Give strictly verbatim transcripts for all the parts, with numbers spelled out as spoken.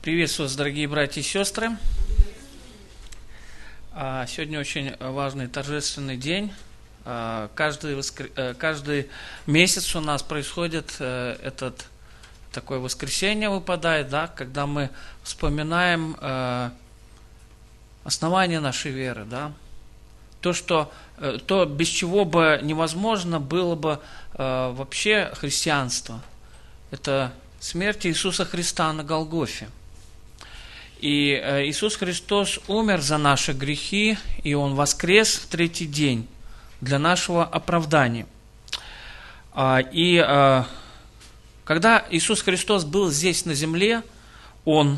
Приветствую вас, дорогие братья и сестры. Сегодня очень важный торжественный день. Каждый, воскр... Каждый месяц у нас происходит этот такое воскресенье выпадает, да, когда мы вспоминаем основание нашей веры, да, то, что, то, без чего бы невозможно было бы вообще христианство. Это смерть Иисуса Христа на Голгофе. И Иисус Христос умер за наши грехи, и Он воскрес в третий день для нашего оправдания. И когда Иисус Христос был здесь на земле, Он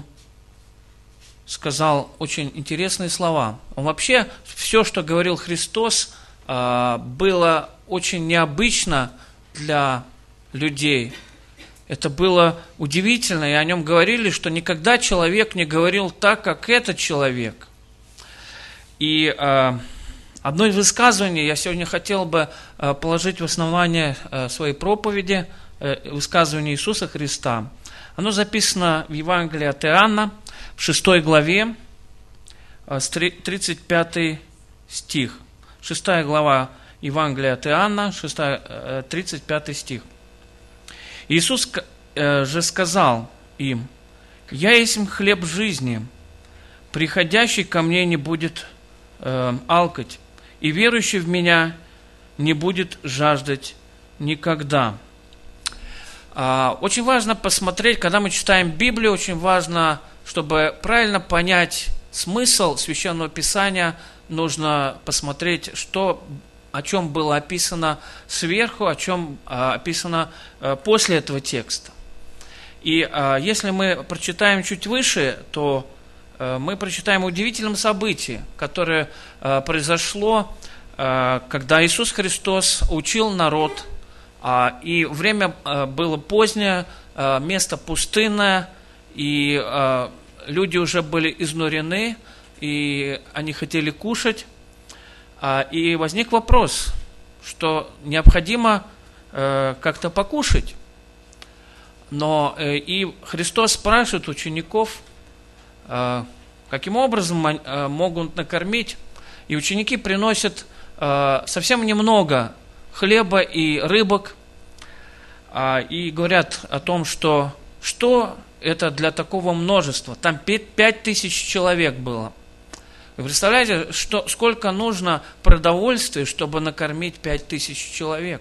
сказал очень интересные слова. Он вообще, все, что говорил Христос, было очень необычно для людей. Это было удивительно, и о нем говорили, что никогда человек не говорил так, как этот человек. И э, одно из высказываний я сегодня хотел бы э, положить в основание э, своей проповеди, э, высказывание Иисуса Христа. Оно записано в Евангелии от Иоанна, в шестой главе, э, тридцать пятый стих. Шестая глава Евангелия от Иоанна, шестая, э, тридцать пятый стих. Иисус же сказал им: «Я есть хлеб жизни, приходящий ко мне не будет э, алкать, и верующий в меня не будет жаждать никогда». А, очень важно посмотреть, когда мы читаем Библию, очень важно, чтобы правильно понять смысл Священного Писания, нужно посмотреть, что о чем было описано сверху, о чем а, описано а, после этого текста. И а, если мы прочитаем чуть выше, то а, мы прочитаем о удивительном событии, которое а, произошло, а, когда Иисус Христос учил народ, а, и время а, было позднее, а, место пустынное, и а, люди уже были изнурены, и они хотели кушать. И возник вопрос, что необходимо э, как-то покушать. Но э, и Христос спрашивает учеников, э, каким образом э, могут накормить. И ученики приносят э, совсем немного хлеба и рыбок, э, и говорят о том, что, что это для такого множества. Там пять тысяч человек было. Вы представляете, что, сколько нужно продовольствия, чтобы накормить пять тысяч человек?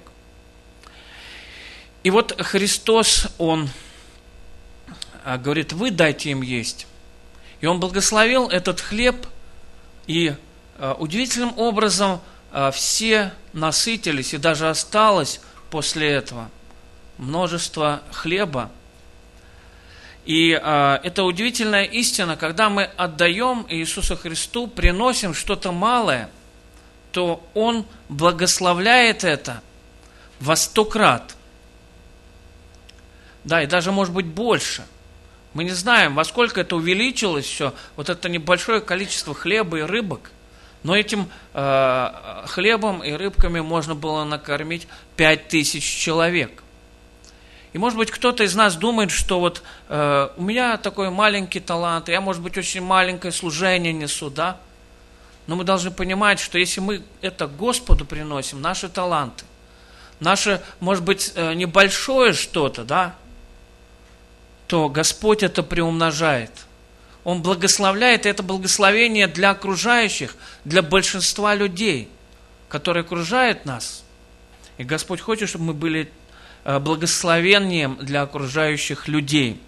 И вот Христос, Он говорит: вы дайте им есть. И Он благословил этот хлеб, и удивительным образом все насытились, и даже осталось после этого множество хлеба. И а, это удивительная истина, когда мы отдаем Иисусу Христу, приносим что-то малое, то Он благословляет это во сто крат. Да, и даже может быть больше. Мы не знаем, во сколько это увеличилось все, вот это небольшое количество хлеба и рыбок, но этим э, хлебом и рыбками можно было накормить пять тысяч человек. И, может быть, кто-то из нас думает, что вот э, у меня такой маленький талант, я, может быть, очень маленькое служение несу, да? Но мы должны понимать, что если мы это Господу приносим, наши таланты, наше, может быть, э, небольшое что-то, да, то Господь это приумножает. Он благословляет, и это благословение для окружающих, для большинства людей, которые окружают нас. И Господь хочет, чтобы мы были благословением для окружающих людей.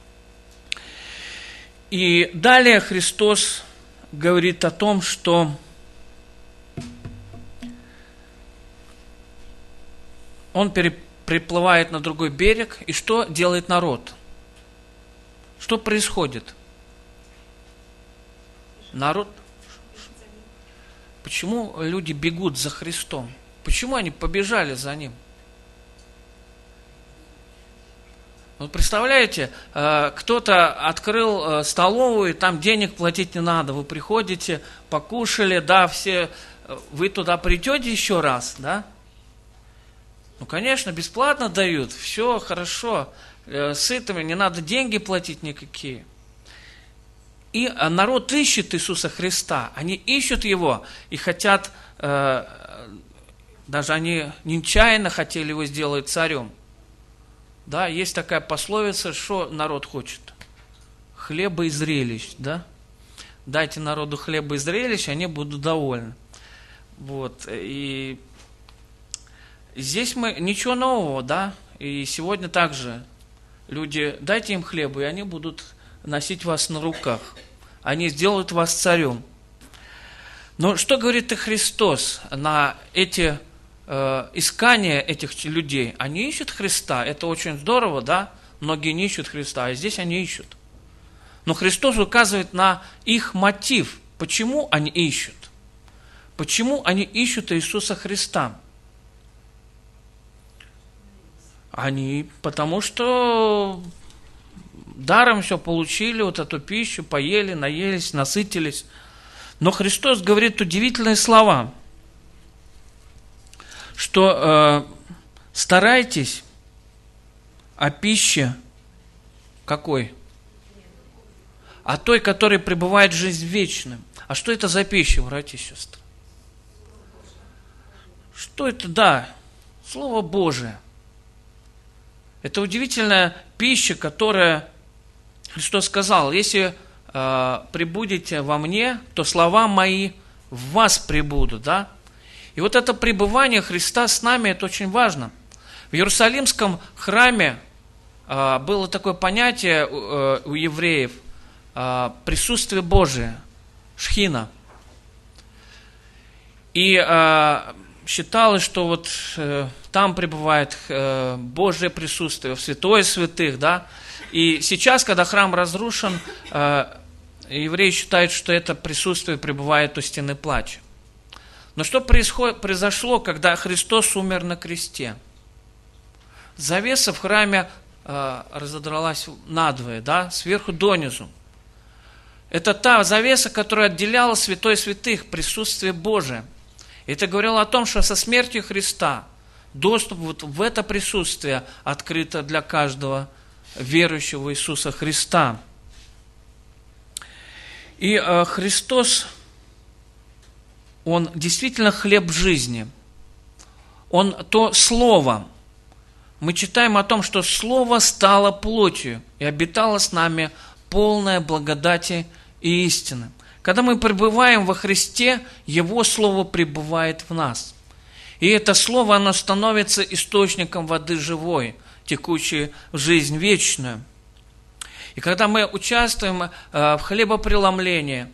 И далее Христос говорит о том, что Он переплывает на другой берег, и что делает народ? Что происходит? Народ... Почему люди бегут за Христом? Почему они побежали за Ним? Вот представляете, кто-то открыл столовую, там денег платить не надо, вы приходите, покушали, да, все, вы туда придете еще раз, да? Ну, конечно, бесплатно дают, все хорошо, сытыми, не надо деньги платить никакие. И народ ищет Иисуса Христа, они ищут Его и хотят, э, даже они нечаянно хотели Его сделать царем. Да, есть такая пословица, что народ хочет? Хлеба и зрелищ, да? Дайте народу хлеба и зрелищ, они будут довольны. Вот, и здесь мы, ничего нового, да, и сегодня также люди, дайте им хлеба, и они будут носить вас на руках. Они сделают вас царем. Но что говорит и Христос на эти э, искания этих людей? Они ищут Христа, это очень здорово, да? Многие не ищут Христа, а здесь они ищут. Но Христос указывает на их мотив, почему они ищут. Почему они ищут Иисуса Христа? Они, потому что даром все получили, вот эту пищу, поели, наелись, насытились. Но Христос говорит удивительные слова, что э, старайтесь о пище какой? О той, которая пребывает в жизнь вечную. А что это за пища, братья и сестры? Что это? Да, Слово Божие. Это удивительная пища, которая, Христос сказал, если э, пребудете во мне, то слова мои в вас пребудут, да? И вот это пребывание Христа с нами, это очень важно. В Иерусалимском храме э, было такое понятие э, у евреев, э, присутствие Божие, шхина. И э, считалось, что вот э, там пребывает э, Божье присутствие, в святое святых, да. И сейчас, когда храм разрушен, э, евреи считают, что это присутствие пребывает у стены плача. Но что происход... произошло, когда Христос умер на кресте? Завеса в храме э, разодралась надвое, да, сверху донизу. Это та завеса, которая отделяла святое святых, присутствие Божие. Это говорило о том, что со смертью Христа доступ вот в это присутствие открыто для каждого верующего в Иисуса Христа. И э, Христос, Он действительно хлеб жизни. Он то Слово. Мы читаем о том, что Слово стало плотью и обитало с нами полное благодати и истины. Когда мы пребываем во Христе, Его Слово пребывает в нас. И это Слово, оно становится источником воды живой, текущей в жизнь вечную. И когда мы участвуем в хлебопреломлении,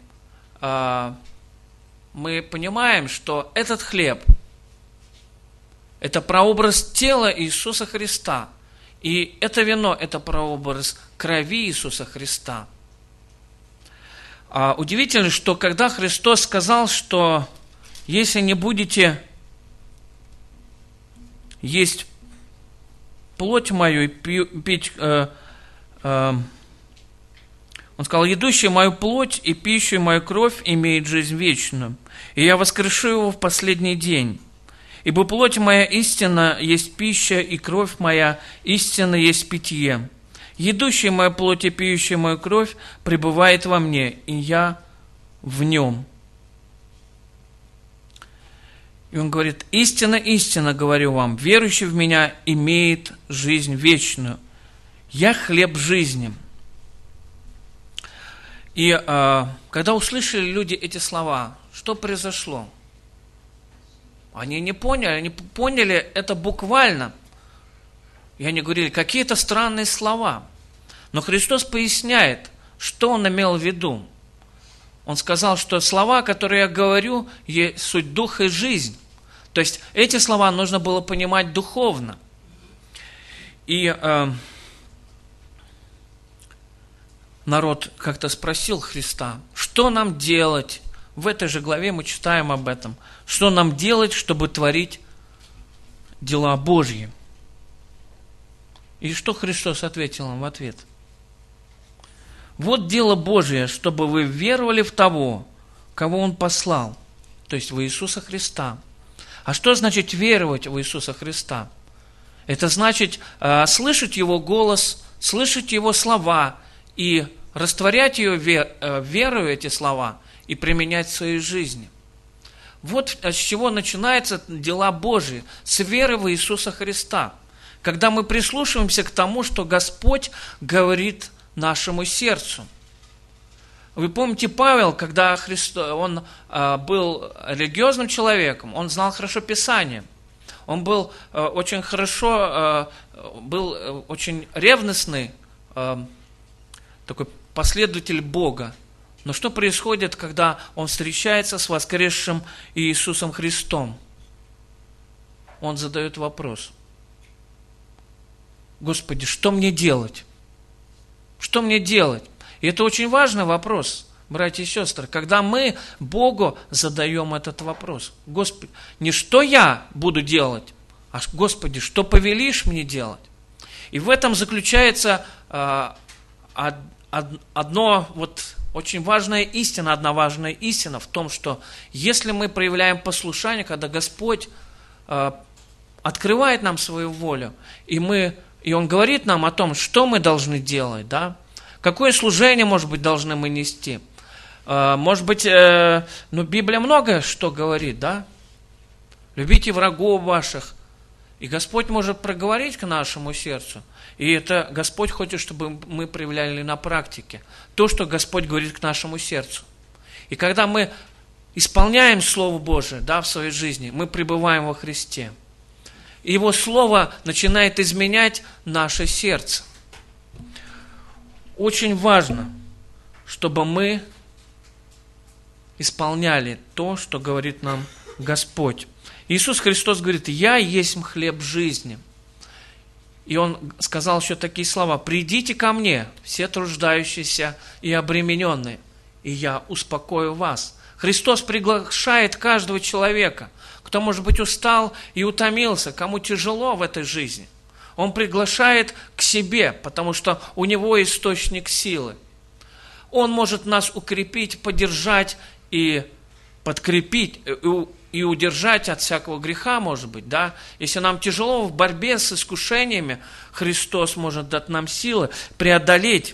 мы понимаем, что этот хлеб – это прообраз тела Иисуса Христа. И это вино – это прообраз крови Иисуса Христа. А удивительно, что когда Христос сказал, что если не будете есть плоть мою и пью, пить, э, э, Он сказал, едущий мою плоть и пищу мою кровь имеет жизнь вечную, и я воскрешу его в последний день. Ибо плоть моя истина есть пища, и кровь моя истина есть питье. Едущий мою плоть и пьющий мою кровь пребывает во мне, и я в нем. И он говорит, истинно, истинно говорю вам, верующий в меня имеет жизнь вечную. Я хлеб жизни. И э, когда услышали люди эти слова, что произошло? Они не поняли, они поняли это буквально. И они говорили, какие-то странные слова. Но Христос поясняет, что Он имел в виду. Он сказал, что слова, которые я говорю, есть суть дух и жизнь. То есть эти слова нужно было понимать духовно. И э, народ как-то спросил Христа, что нам делать? В этой же главе мы читаем об этом. Что нам делать, чтобы творить дела Божьи? И что Христос ответил им в ответ? Вот дело Божие, чтобы вы веровали в того, кого Он послал, то есть в Иисуса Христа. А что значит веровать в Иисуса Христа? Это значит э, слышать Его голос, слышать Его слова и растворять ее верою, эти слова, и применять в своей жизни. Вот с чего начинаются дела Божьи, с веры в Иисуса Христа. Когда мы прислушиваемся к тому, что Господь говорит нашему сердцу. Вы помните, Павел, когда Христос, он а, был религиозным человеком, он знал хорошо Писание. Он был а, очень хорошо, а, был а, очень ревностный, а, такой последователь Бога. Но что происходит, когда он встречается с воскресшим Иисусом Христом? Он задает вопрос: Господи, что мне делать? Что мне делать? И это очень важный вопрос, братья и сестры, когда мы Богу задаем этот вопрос. Господи, не что я буду делать, а Господи, что повелишь мне делать? И в этом заключается э, од, од, одно вот очень важная истина, одна важная истина в том, что если мы проявляем послушание, когда Господь э, открывает нам свою волю, и, мы, и Он говорит нам о том, что мы должны делать, да, какое служение, может быть, должны мы нести. Может быть, ну, Библия многое что говорит, да? Любите врагов ваших. И Господь может проговорить к нашему сердцу. И это Господь хочет, чтобы мы проявляли на практике то, что Господь говорит к нашему сердцу. И когда мы исполняем Слово Божие, да, в своей жизни, мы пребываем во Христе. И Его Слово начинает изменять наше сердце. Очень важно, чтобы мы исполняли то, что говорит нам Господь. Иисус Христос говорит: «Я есть хлеб жизни». И Он сказал еще такие слова: «Придите ко мне, все труждающиеся и обремененные, и я успокою вас». Христос приглашает каждого человека, кто, может быть, устал и утомился, кому тяжело в этой жизни. Он приглашает к себе, потому что у Него источник силы. Он может нас укрепить, поддержать и подкрепить, и удержать от всякого греха, может быть, да. Если нам тяжело в борьбе с искушениями, Христос может дать нам силы преодолеть.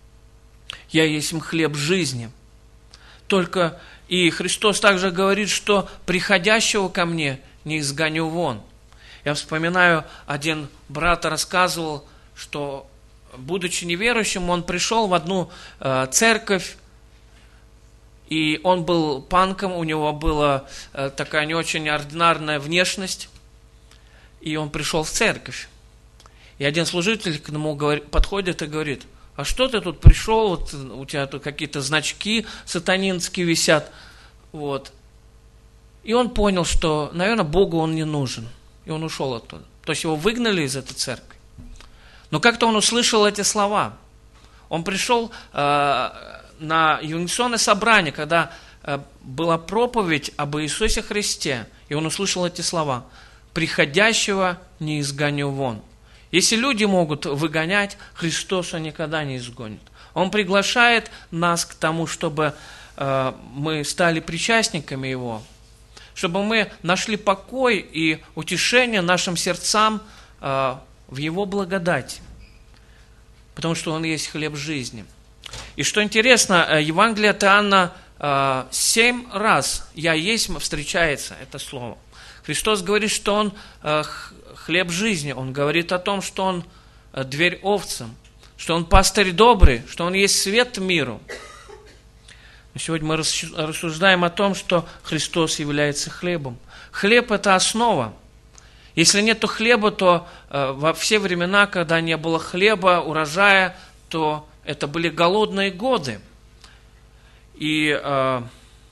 «Я есть хлеб жизни». Только и Христос также говорит, что приходящего ко мне не изгоню вон. Я вспоминаю, один брат рассказывал, что, будучи неверующим, он пришел в одну э, церковь, и он был панком, у него была э, такая не очень ординарная внешность, и он пришел в церковь. И один служитель к нему говорит, подходит и говорит: «А что ты тут пришел, вот, у тебя тут какие-то значки сатанинские висят». Вот. И он понял, что, наверное, Богу он не нужен. И он ушел оттуда. То есть его выгнали из этой церкви. Но как-то он услышал эти слова. Он пришел э, на юнисонное собрание, когда э, была проповедь об Иисусе Христе. И он услышал эти слова: «Приходящего не изгоню вон». Если люди могут выгонять, Христос он никогда не изгонит. Он приглашает нас к тому, чтобы э, мы стали причастниками Его, чтобы мы нашли покой и утешение нашим сердцам э, в Его благодати, потому что Он есть хлеб жизни. И что интересно, Евангелие от Иоанна э, семь раз «Я есть» встречается это слово. Христос говорит, что Он э, хлеб жизни, Он говорит о том, что Он э, дверь овцам, что Он пастырь добрый, что Он есть свет миру. Сегодня мы рассуждаем о том, что Христос является хлебом. Хлеб – это основа. Если нет хлеба, то э, во все времена, когда не было хлеба, урожая, то это были голодные годы. И э,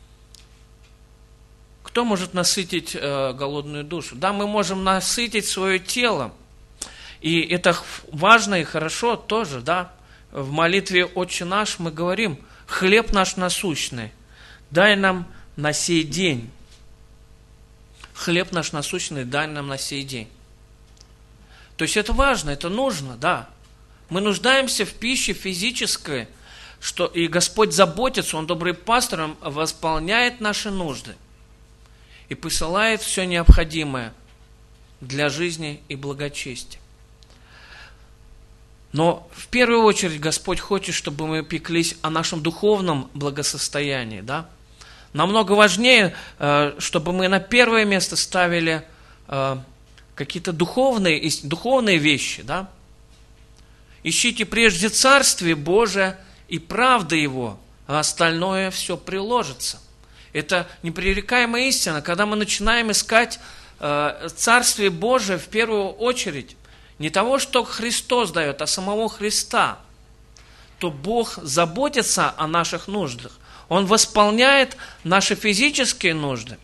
кто может насытить э, голодную душу? Да, мы можем насытить свое тело. И это важно и хорошо тоже, да. В молитве «Отче наш» мы говорим: «Хлеб наш насущный, дай нам на сей день». Хлеб наш насущный, дай нам на сей день. То есть это важно, это нужно, да. Мы нуждаемся в пище физической, что и Господь заботится, Он добрый пастор, Он восполняет наши нужды и посылает все необходимое для жизни и благочестия. Но в первую очередь Господь хочет, чтобы мы пеклись о нашем духовном благосостоянии, да? Намного важнее, чтобы мы на первое место ставили какие-то духовные, духовные вещи, да? Ищите прежде Царствие Божие и правды Его, а остальное все приложится. Это непререкаемая истина. Когда мы начинаем искать Царствие Божие в первую очередь, не того, что Христос дает, а самого Христа, то Бог заботится о наших нуждах. Он восполняет наши физические нужды.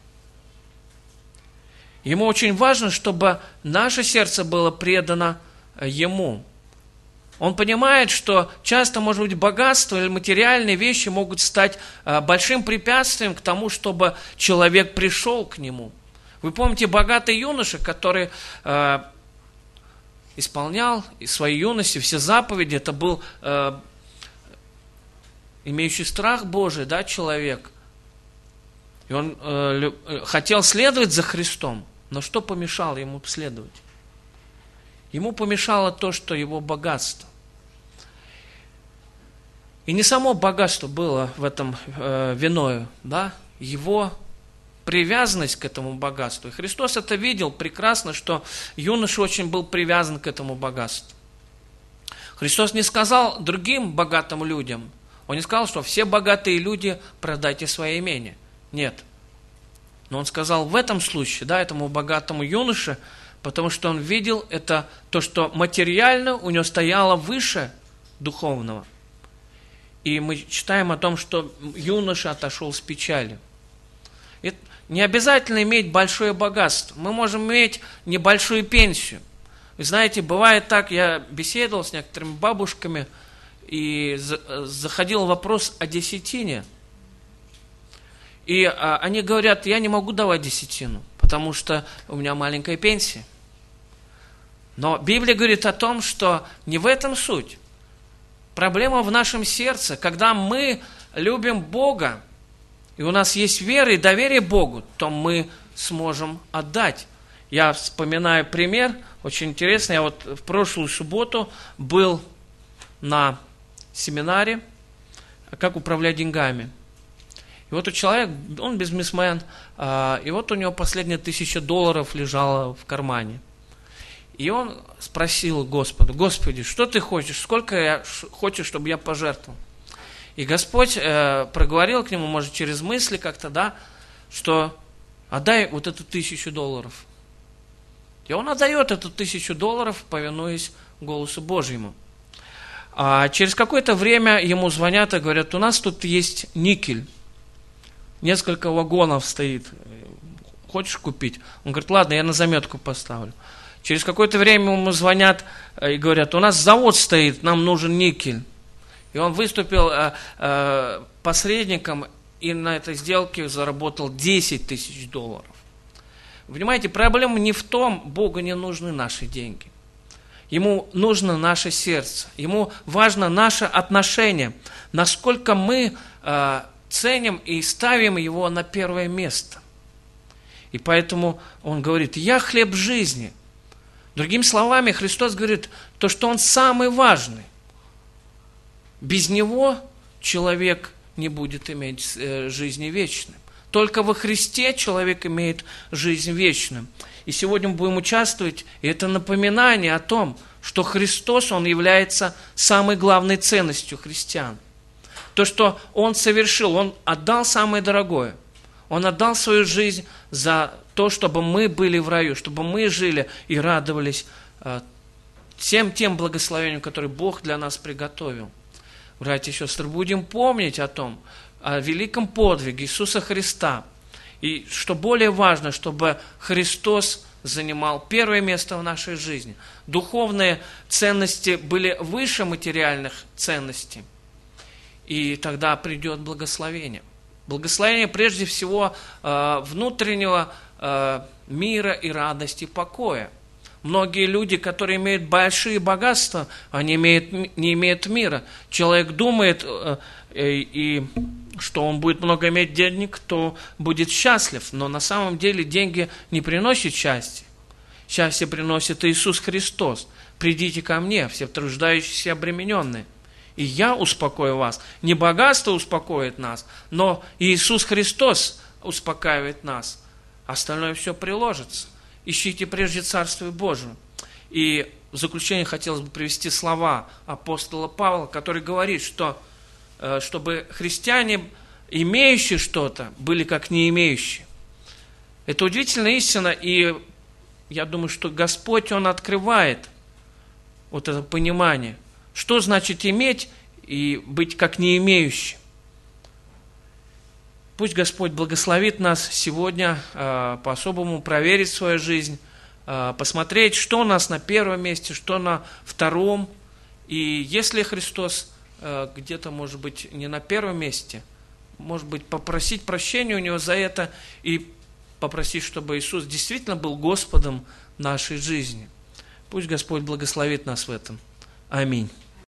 Ему очень важно, чтобы наше сердце было предано Ему. Он понимает, что часто, может быть, богатство или материальные вещи могут стать большим препятствием к тому, чтобы человек пришел к Нему. Вы помните богатый юноша, который э, исполнял в своей юности все заповеди, это был э, имеющий страх Божий, да, человек. И он э, хотел следовать за Христом, но что помешало ему следовать? Ему помешало то, что его богатство. И не само богатство было в этом э, виною, да, его привязанность к этому богатству. И Христос это видел прекрасно, что юноша очень был привязан к этому богатству. Христос не сказал другим богатым людям, Он не сказал, что все богатые люди продайте свои имения. Нет. Но Он сказал в этом случае, да, этому богатому юноше, потому что он видел это, то, что материально у него стояло выше духовного. И мы читаем о том, что юноша отошел с печалью. Это не обязательно иметь большое богатство. Мы можем иметь небольшую пенсию. Вы знаете, бывает так, я беседовал с некоторыми бабушками, и заходил вопрос о десятине. И они говорят, я не могу давать десятину, потому что у меня маленькая пенсия. Но Библия говорит о том, что не в этом суть. Проблема в нашем сердце. Когда мы любим Бога, и у нас есть вера и доверие Богу, то мы сможем отдать. Я вспоминаю пример, очень интересный. Я вот в прошлую субботу был на семинаре «Как управлять деньгами». И вот у человека, он бизнесмен, и вот у него последняя тысяча долларов лежала в кармане. И он спросил Господа: Господи, что ты хочешь, сколько я хочешь, чтобы я пожертвовал? И Господь э, проговорил к нему, может, через мысли как-то, да, что отдай вот эту тысячу долларов. И он отдает эту тысячу долларов, повинуясь голосу Божьему. А через какое-то время ему звонят и говорят: у нас тут есть никель, несколько вагонов стоит, хочешь купить? Он говорит: ладно, я на заметку поставлю. Через какое-то время ему звонят и говорят: у нас завод стоит, нам нужен никель. И он выступил э, э, посредником и на этой сделке заработал десять тысяч долларов. Понимаете, проблема не в том, Богу не нужны наши деньги. Ему нужно наше сердце, ему важно наше отношение, насколько мы э, ценим и ставим его на первое место. И поэтому он говорит: я хлеб жизни. Другими словами, Христос говорит, то, что Он самый важный. Без Него человек не будет иметь жизни вечной. Только во Христе человек имеет жизнь вечную. И сегодня мы будем участвовать, и это напоминание о том, что Христос, Он является самой главной ценностью христиан. То, что Он совершил, Он отдал самое дорогое. Он отдал свою жизнь за то, чтобы мы были в раю, чтобы мы жили и радовались э, всем тем благословениям, которые Бог для нас приготовил. Братья и сестры, будем помнить о том, о великом подвиге Иисуса Христа. И что более важно, чтобы Христос занимал первое место в нашей жизни. Духовные ценности были выше материальных ценностей. И тогда придет благословение. Благословение прежде всего э, внутреннего э, мира и радости, покоя. Многие люди, которые имеют большие богатства, они имеют, не имеют мира. Человек думает, э, э, и, что он будет много иметь денег, то будет счастлив. Но на самом деле деньги не приносят счастья. Счастье приносит Иисус Христос. придите ко мне, все труждающиеся и обремененные, и я успокою вас. Не богатство успокоит нас, но Иисус Христос успокаивает нас. Остальное все приложится. Ищите прежде Царствие Божие. И в заключение хотелось бы привести слова апостола Павла, который говорит, что чтобы христиане, имеющие что-то, были как не имеющие. Это удивительная истина, и я думаю, что Господь, Он открывает вот это понимание, что значит иметь и быть как не имеющим. Пусть Господь благословит нас сегодня э, по-особому проверить свою жизнь, э, посмотреть, что у нас на первом месте, что на втором. И если Христос э, где-то, может быть, не на первом месте, может быть, попросить прощения у Него за это и попросить, чтобы Иисус действительно был Господом нашей жизни. Пусть Господь благословит нас в этом. Аминь.